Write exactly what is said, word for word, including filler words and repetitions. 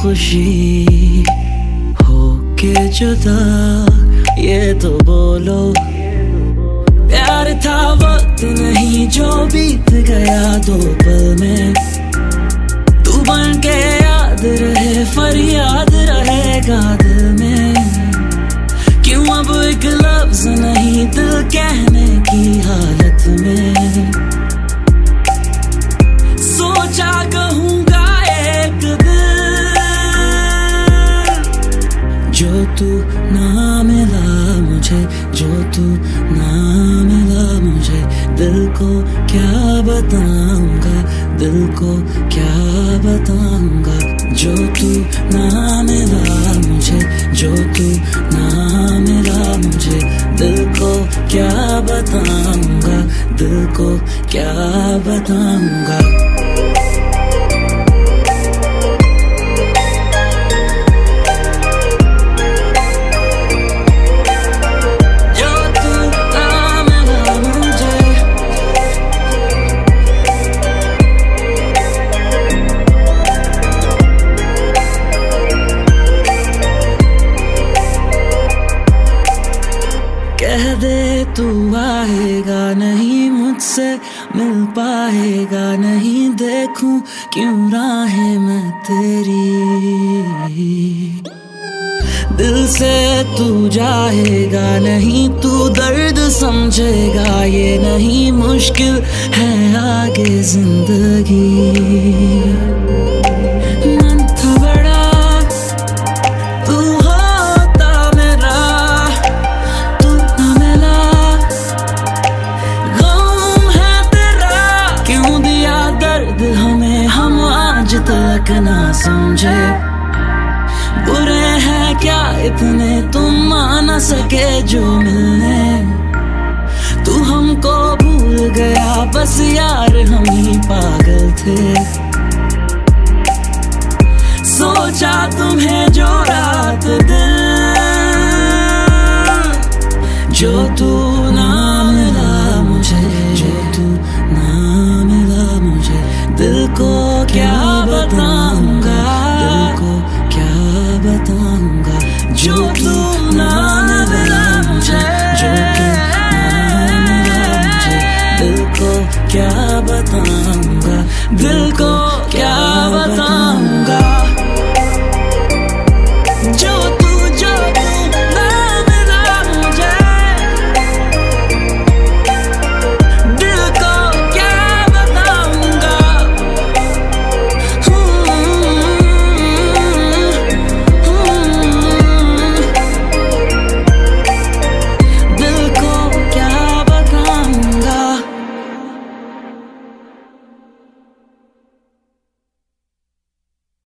खुशी हो के जुदा, ये तो बोलो। प्यार था वक्त नहीं जो बीत गया दो पल में, तू बन के याद रहे फरियाद रहेगा दिल में। क्यों अब एक लफ्ज नहीं दिल कहने की हालत में, सोचा कहूँगा एक दिल, जो तू ना मिला मुझे, जो तू ना मिला मुझे। दिल को क्या बताऊंगा, दिल को क्या बताऊंगा, जो तू ना मिला मुझे, जो तू ना मिला मुझे। दिल को क्या बताऊंगा, दिल को क्या बताऊंगा। कह दे तू आएगा नहीं, मुझसे मिल पाएगा नहीं। देखूं क्यों राहें मैं तेरी, दिल से तू जाएगा नहीं। तू दर्द समझेगा ये नहीं, मुश्किल है आगे जिंदगी। हमें हम आज तक ना समझे, बुरे हैं क्या इतने तुम आ न सके जो मिलने। तू हमको भूल गया बस यार हम ही पागल थे, सोचा तुम्हें जोड़ा